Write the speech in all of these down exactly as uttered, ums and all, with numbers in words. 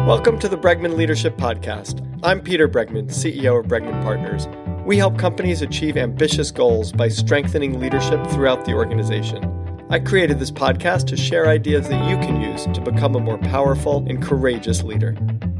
Welcome to the Bregman Leadership Podcast. I'm Peter Bregman, C E O of Bregman Partners. We help companies achieve ambitious goals by strengthening leadership throughout the organization. I created this podcast to share ideas that you can use to become a more powerful and courageous leader.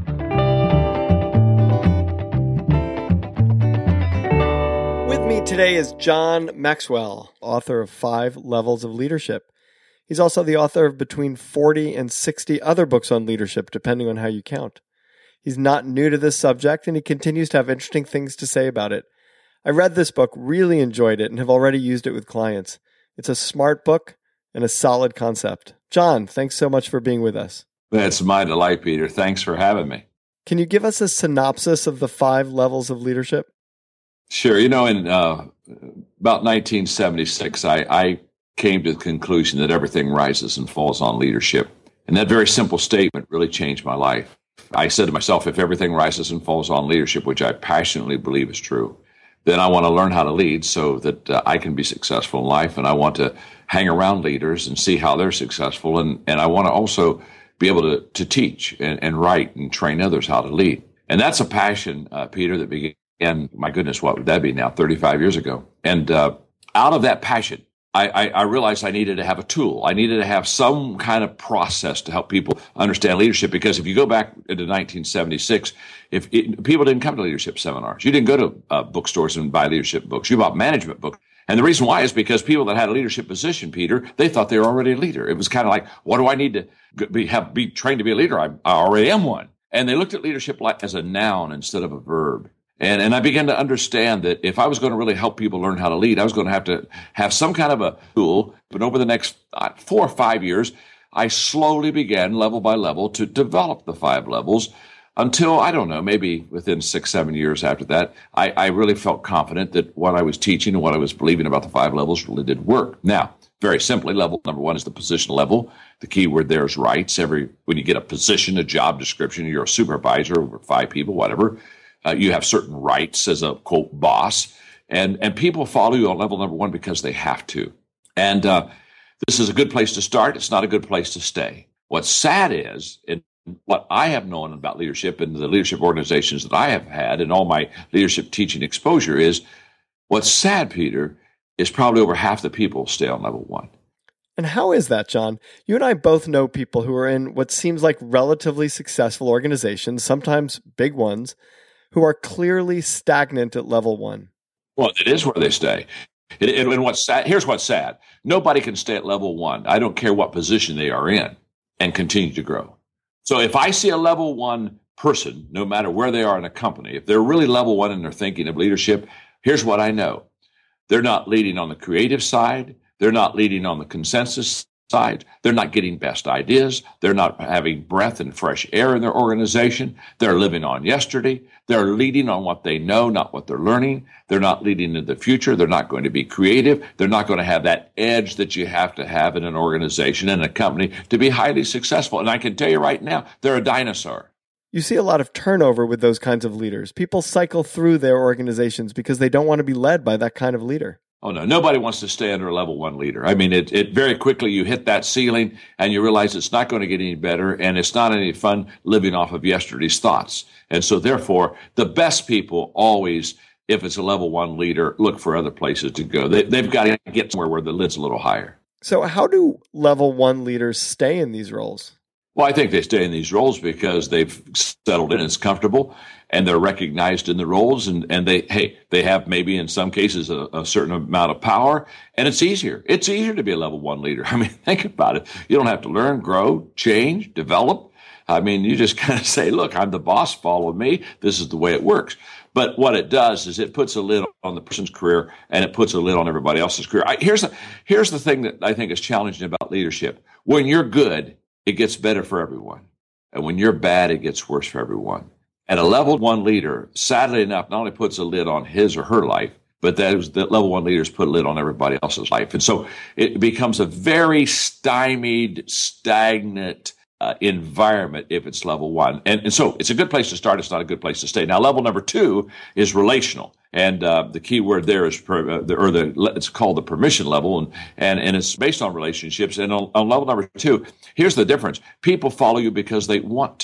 With me today is John Maxwell, author of Five Levels of Leadership. He's also the author of between forty and sixty other books on leadership, depending on how you count. He's not new to this subject, and he continues to have interesting things to say about it. I read this book, really enjoyed it, and have already used it with clients. It's a smart book and a solid concept. John, thanks so much for being with us. It's my delight, Peter. Thanks for having me. Can you give us a synopsis of the five levels of leadership? Sure. You know, in uh, about nineteen seventy-six, I, I came to the conclusion that everything rises and falls on leadership. And that very simple statement really changed my life. I said to myself, if everything rises and falls on leadership, which I passionately believe is true, then I want to learn how to lead so that uh, I can be successful in life. And I want to hang around leaders and see how they're successful. And, and I want to also be able to, to teach and, and write and train others how to lead. And that's a passion, uh, Peter, that began, my goodness, what would that be now, thirty-five years ago? And uh, out of that passion, I, I, I realized I needed to have a tool. I needed to have some kind of process to help people understand leadership. Because if you go back into nineteen seventy-six, if it, people didn't come to leadership seminars, you didn't go to uh, bookstores and buy leadership books. You bought management books. And the reason why is because people that had a leadership position, Peter, they thought they were already a leader. It was kind of like, what do I need to be, have, be trained to be a leader? I, I already am one. And they looked at leadership like as a noun instead of a verb. And and I began to understand that if I was going to really help people learn how to lead, I was going to have to have some kind of a tool. But over the next uh, four or five years, I slowly began level by level to develop the five levels until, I don't know, maybe within six, seven years after that, I, I really felt confident that what I was teaching and what I was believing about the five levels really did work. Now, very simply, level number one is the position level. The key word there is rights. Every when you get a position, a job description, you're a supervisor over five people, whatever. Uh, you have certain rights as a, quote, boss, and, and people follow you on level number one because they have to. And uh, this is a good place to start. It's not a good place to stay. What's sad is, and what I have known about leadership and the leadership organizations that I have had and all my leadership teaching exposure is, what's sad, Peter, is probably over half the people stay on level one. And how is that, John? You and I both know people who are in what seems like relatively successful organizations, sometimes big ones, who are clearly stagnant at level one. Well, it is where they stay. It, it, and what's sad, here's what's sad. Nobody can stay at level one. I don't care what position they are in and continue to grow. So if I see a level one person, no matter where they are in a company, if they're really level one and they're thinking of leadership, here's what I know. They're not leading on the creative side. They're not leading on the consensus side. They're not getting best ideas. They're not having breath and fresh air in their organization. They're living on yesterday. They're leading on what they know, not what they're learning. They're not leading into the future. They're not going to be creative. They're not going to have that edge that you have to have in an organization and a company to be highly successful. And I can tell you right now, they're a dinosaur. You see a lot of turnover with those kinds of leaders. People cycle through their organizations because they don't want to be led by that kind of leader. Oh, no, nobody wants to stay under a level one leader. I mean, it, it very quickly you hit that ceiling and you realize it's not going to get any better and it's not any fun living off of yesterday's thoughts. And so therefore, the best people always, if it's a level one leader, look for other places to go. They, they've got to get somewhere where the lid's a little higher. So how do level one leaders stay in these roles? Well, I think they stay in these roles because they've settled in, it's comfortable, and they're recognized in the roles, and, and they, hey, they have maybe in some cases a, a certain amount of power, and it's easier. It's easier to be a level one leader. I mean, think about it. You don't have to learn, grow, change, develop. I mean, you just kind of say, look, I'm the boss, follow me. This is the way it works. But what it does is it puts a lid on the person's career, and it puts a lid on everybody else's career. I, here's, the, here's the thing that I think is challenging about leadership. When you're good, it gets better for everyone. And when you're bad, it gets worse for everyone. And a level one leader, sadly enough, not only puts a lid on his or her life, but those that level one leaders put a lid on everybody else's life. And so it becomes a very stymied, stagnant uh, environment if it's level one. And, and so it's a good place to start. It's not a good place to stay. Now, level number two is relational. And uh, the key word there is, per, uh, the, or the it's called the permission level, and and, and it's based on relationships. And on, on level number two, here's the difference. People follow you because they want to.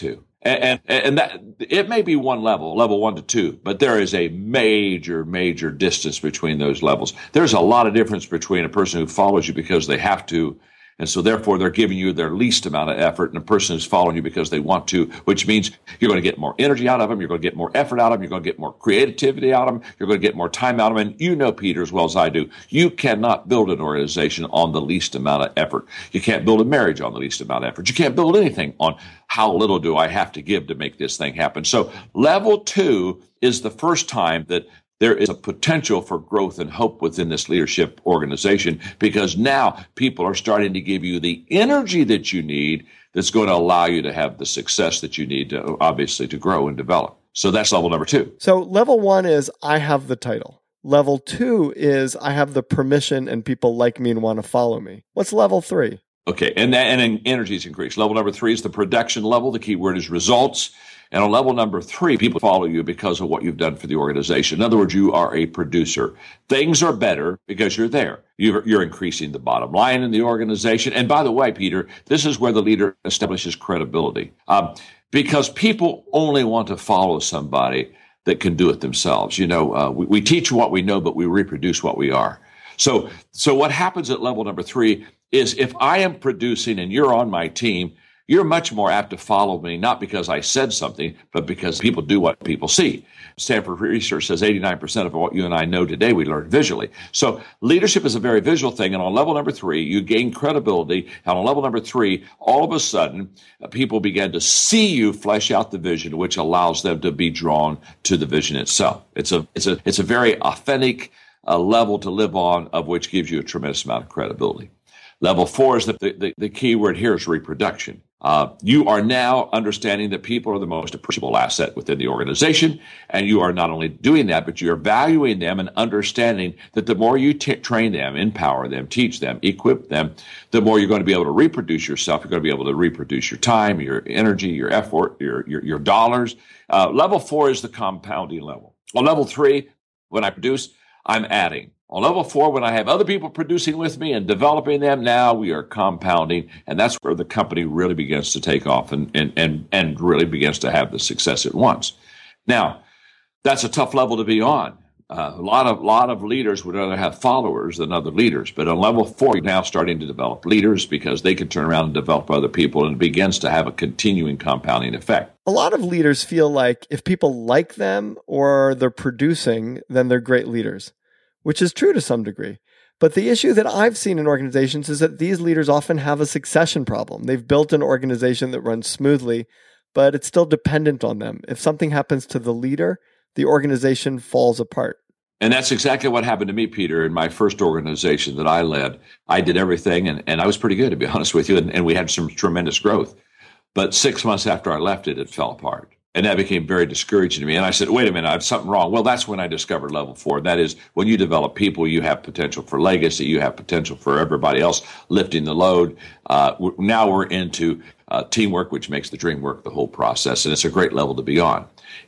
And, and, and that it may be one level, level one to two, but there is a major, major distance between those levels. There's a lot of difference between a person who follows you because they have to, and so therefore they're giving you their least amount of effort, and a person who's following you because they want to, which means you're going to get more energy out of them, you're going to get more effort out of them, you're going to get more creativity out of them, you're going to get more time out of them. And you know, Peter, as well as I do, you cannot build an organization on the least amount of effort. You can't build a marriage on the least amount of effort. You can't build anything on how little do I have to give to make this thing happen. So level two is the first time that there is a potential for growth and hope within this leadership organization, because now people are starting to give you the energy that you need that's going to allow you to have the success that you need to, obviously, to grow and develop. So that's level number two. So level one is I have the title. Level two is I have the permission and people like me and want to follow me. What's level three? Okay, and that, and energy is increased. Level number three is the production level. The key word is results. And on level number three, people follow you because of what you've done for the organization. In other words, you are a producer. Things are better because you're there. You're, you're increasing the bottom line in the organization. And by the way, Peter, this is where the leader establishes credibility. Um, because people only want to follow somebody that can do it themselves. You know, uh, we, we teach what we know, but we reproduce what we are. So, so what happens at level number three is if I am producing and you're on my team, you're much more apt to follow me, not because I said something, but because people do what people see. Stanford research says eighty-nine percent of what you and I know today, we learned visually. So leadership is a very visual thing. And on level number three, you gain credibility. And on level number three, all of a sudden, uh, people begin to see you flesh out the vision, which allows them to be drawn to the vision itself. It's a, it's a, it's a very authentic uh, level to live on, of which gives you a tremendous amount of credibility. Level four is the, the, the key word here is reproduction. Uh, you are now understanding that people are the most appreciable asset within the organization, and you are not only doing that, but you're valuing them and understanding that the more you t- train them, empower them, teach them, equip them, the more you're going to be able to reproduce yourself. You're going to be able to reproduce your time, your energy, your effort, your your, your dollars. Uh, level four is the compounding level. On level three, when I produce, I'm adding. On level four, when I have other people producing with me and developing them, now we are compounding, and that's where the company really begins to take off and and and, and really begins to have the success it wants. Now, that's a tough level to be on. Uh, a lot of lot of leaders would rather have followers than other leaders, but on level four, you're now starting to develop leaders because they can turn around and develop other people, and it begins to have a continuing compounding effect. A lot of leaders feel like if people like them or they're producing, then they're great leaders, which is true to some degree. But the issue that I've seen in organizations is that these leaders often have a succession problem. They've built an organization that runs smoothly, but it's still dependent on them. If something happens to the leader, the organization falls apart. And that's exactly what happened to me, Peter, in my first organization that I led. I did everything, and, and I was pretty good, to be honest with you, and, and we had some tremendous growth. But six months after I left it, it fell apart. And that became very discouraging to me. And I said, wait a minute, I have something wrong. Well, that's when I discovered level four. That is, when you develop people, you have potential for legacy. You have potential for everybody else lifting the load. Uh, now we're into uh, teamwork, which makes the dream work, the whole process. And it's a great level to be on.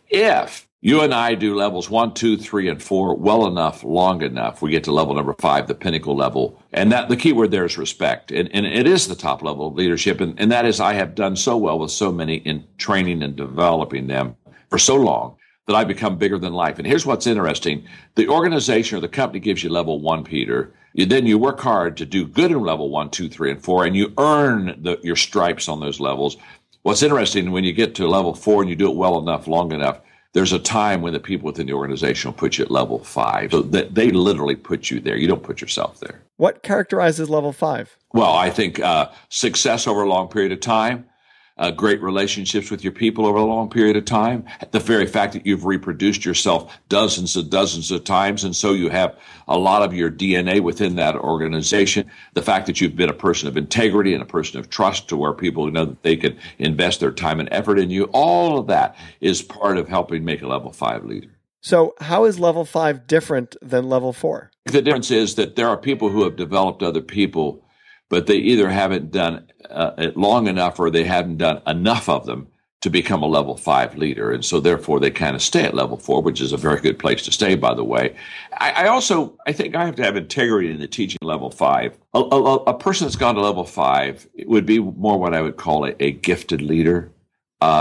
If you and I do levels one, two, three, and four well enough, long enough, we get to level number five, the pinnacle level. And that the key word there is respect. And, and it is the top level of leadership. And, and that is, I have done so well with so many in training and developing them for so long that I become bigger than life. And here's what's interesting. The organization or the company gives you level one, Peter. You, then you work hard to do good in level one, two, three, and four, and you earn the, your stripes on those levels. What's interesting, when you get to level four and you do it well enough, long enough, there's a time when the people within the organization will put you at level five. So that they literally put you there. You don't put yourself there. What characterizes level five? Well, I think uh, success over a long period of time, uh, great relationships with your people over a long period of time, the very fact that you've reproduced yourself dozens and dozens of times, and so you have a lot of your D N A within that organization, the fact that you've been a person of integrity and a person of trust to where people know that they can invest their time and effort in you, all of that is part of helping make a level five leader. So how is level five different than level four? The difference is that there are people who have developed other people, but they either haven't done uh, it long enough or they haven't done enough of them to become a level five leader. And so therefore they kind of stay at level four, which is a very good place to stay, by the way. I, I also, I think I have to have integrity in the teaching level five. A, a, a person that's gone to level five would be more what I would call a, a gifted leader. Um,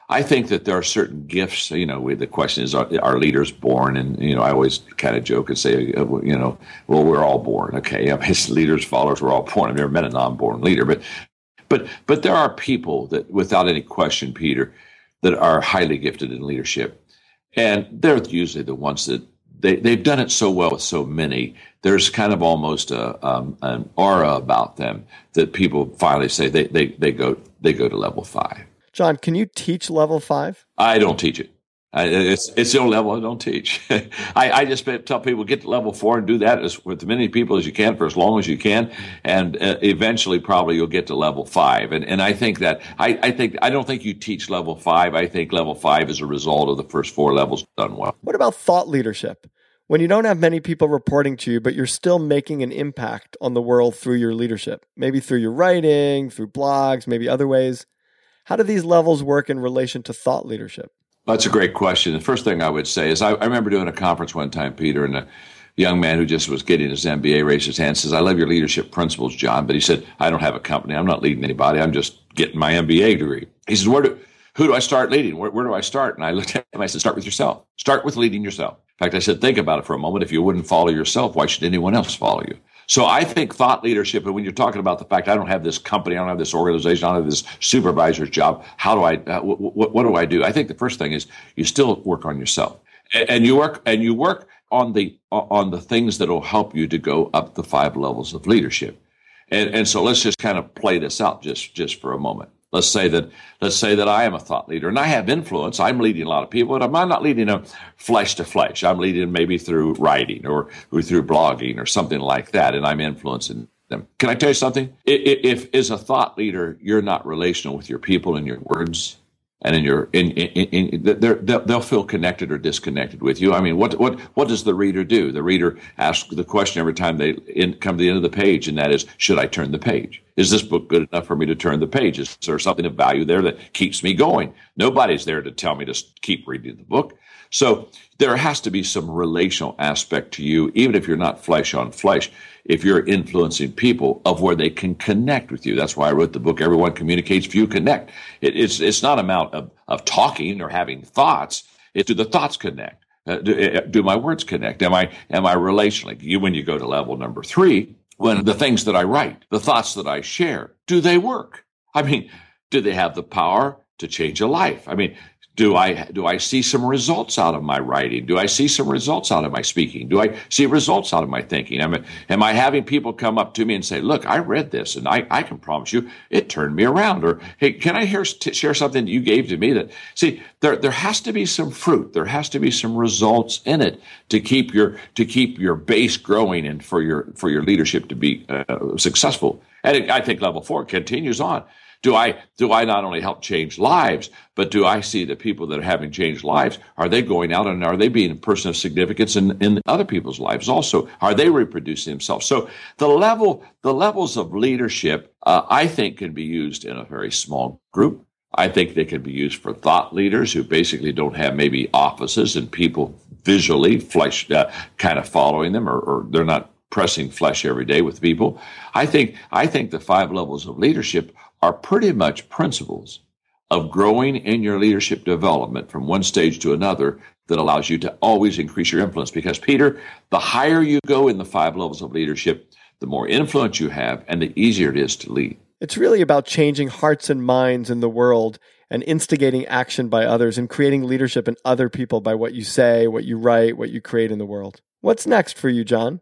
I think that there are certain gifts, you know, we, the question is, are, are leaders born? And, you know, I always kind of joke and say, uh, you know, well, we're all born. Okay. I mean, leaders, followers, we're all born. I've never met a non-born leader, but, but, but there are people that, without any question, Peter, that are highly gifted in leadership. And they're usually the ones that they, they've done it so well with so many. There's kind of almost a, um, an aura about them that people finally say they, they, they go, they go to level five. John, can you teach level five? I don't teach it. I, it's it's the only level I don't teach. I, I just tell people get to level four and do that as, with as many people as you can for as long as you can, and uh, eventually probably you'll get to level five. And and I think that I, I think I don't think you teach level five. I think level five is a result of the first four levels done well. What about thought leadership? When you don't have many people reporting to you, but you're still making an impact on the world through your leadership, maybe through your writing, through blogs, maybe other ways. How do these levels work in relation to thought leadership? That's a great question. The first thing I would say is I, I remember doing a conference one time, Peter, and a young man who just was getting his M B A raised his hand and says, I love your leadership principles, John. But he said, I don't have a company. I'm not leading anybody. I'm just getting my M B A degree. He says, where do, who do I start leading? Where, where do I start? And I looked at him. I said, start with yourself. Start with leading yourself. In fact, I said, think about it for a moment. If you wouldn't follow yourself, why should anyone else follow you? So I think thought leadership, and when you're talking about the fact I don't have this company, I don't have this organization, I don't have this supervisor's job, how do I, uh, what, what do I do? I think the first thing is you still work on yourself, and, and you work and you work on the on the things that will help you to go up the five levels of leadership. And and so let's just kind of play this out just just for a moment. Let's say that let's say that I am a thought leader and I have influence. I'm leading a lot of people, but I'm not leading them flesh to flesh. I'm leading maybe through writing or, or through blogging or something like that, and I'm influencing them. Can I tell you something? If, if as a thought leader you're not relational with your people in your words and in your in, in, in they'll, they'll feel connected or disconnected with you. I mean, what what what does the reader do? The reader asks the question every time they in, come to the end of the page, and that is, should I turn the page? Is this book good enough for me to turn the page? Is there something of value there that keeps me going? Nobody's there to tell me to keep reading the book. So there has to be some relational aspect to you, even if you're not flesh on flesh, if you're influencing people of where they can connect with you. That's why I wrote the book, Everyone Communicates, Few Connect. It, it's it's not an amount of, of talking or having thoughts. It's do the thoughts connect? Uh, do, do my words connect? Am I am I relationally? You, when you go to level number three, when the things that I write, the thoughts that I share, do they work? I mean, do they have the power to change a life? I mean, do I do I see some results out of my writing? Do I see some results out of my speaking? Do I see results out of my thinking? Am I, am I having people come up to me and say, look, I read this and I, I can promise you it turned me around. Or, hey, can I hear, t- share something that you gave to me that, see, there, there has to be some fruit. There has to be some results in it to keep your, to keep your base growing and for your, for your leadership to be uh, successful. And it, I think level four continues on. Do I do I not only help change lives, but do I see the people that are having changed lives? Are they going out and are they being a person of significance in, in other people's lives also? Are they reproducing themselves? So the level, the levels of leadership, uh, I think, can be used in a very small group. I think they can be used for thought leaders who basically don't have maybe offices and people visually flesh uh, kind of following them, or, or they're not pressing flesh every day with people. I think I think the five levels of leadership are pretty much principles of growing in your leadership development from one stage to another that allows you to always increase your influence. Because, Peter, the higher you go in the five levels of leadership, the more influence you have and the easier it is to lead. It's really about changing hearts and minds in the world and instigating action by others and creating leadership in other people by what you say, what you write, what you create in the world. What's next for you, John?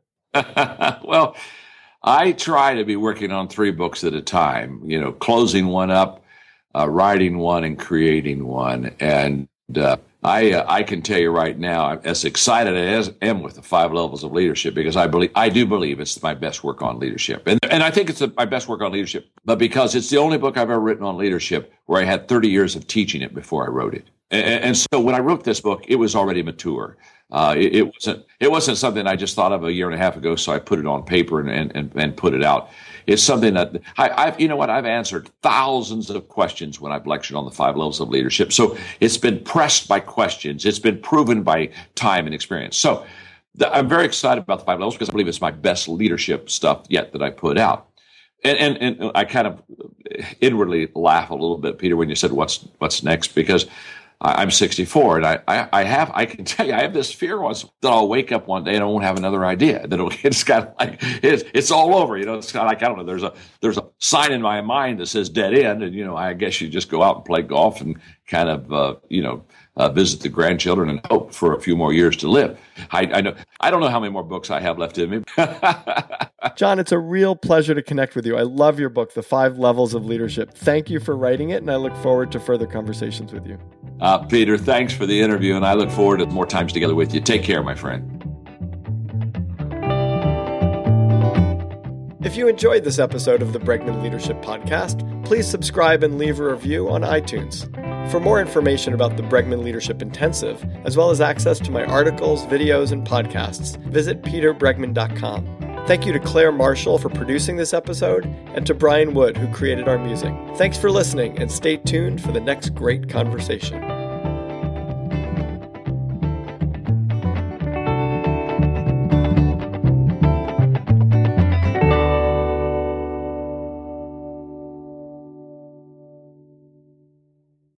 Well, I try to be working on three books at a time, you know, closing one up, uh, writing one, and creating one. And uh, I uh, I can tell you right now, I'm as excited as I am with the five levels of leadership, because I believe I do believe it's my best work on leadership. And and I think it's my best work on leadership, but because it's the only book I've ever written on leadership where I had thirty years of teaching it before I wrote it. And, and so when I wrote this book, it was already mature. Uh, it, it wasn't it wasn't something I just thought of a year and a half ago, so I put it on paper and and, and put it out. It's something that I, I've, you know what, I've answered thousands of questions when I've lectured on the five levels of leadership. So it's been pressed by questions. It's been proven by time and experience. So the, I'm very excited about the five levels because I believe it's my best leadership stuff yet that I put out. And, and and I kind of inwardly laugh a little bit, Peter, when you said what's what's next, because I'm sixty-four, and I, I, I have I can tell you I have this fear once that I'll wake up one day and I won't have another idea. That it'll, it's kind of like it's it's all over, you know. It's kind of like, I don't know. There's a there's a sign in my mind that says dead end, and you know, I guess you just go out and play golf and kind of uh, you know uh, visit the grandchildren and hope for a few more years to live. I, I know I don't know how many more books I have left in me. John, it's a real pleasure to connect with you. I love your book, The Five Levels of Leadership. Thank you for writing it, and I look forward to further conversations with you. Uh, Peter, thanks for the interview, and I look forward to more times together with you. Take care, my friend. If you enjoyed this episode of the Bregman Leadership Podcast, please subscribe and leave a review on iTunes. For more information about the Bregman Leadership Intensive, as well as access to my articles, videos, and podcasts, visit peter bregman dot com. Thank you to Claire Marshall for producing this episode, and to Brian Wood, who created our music. Thanks for listening, and stay tuned for the next great conversation.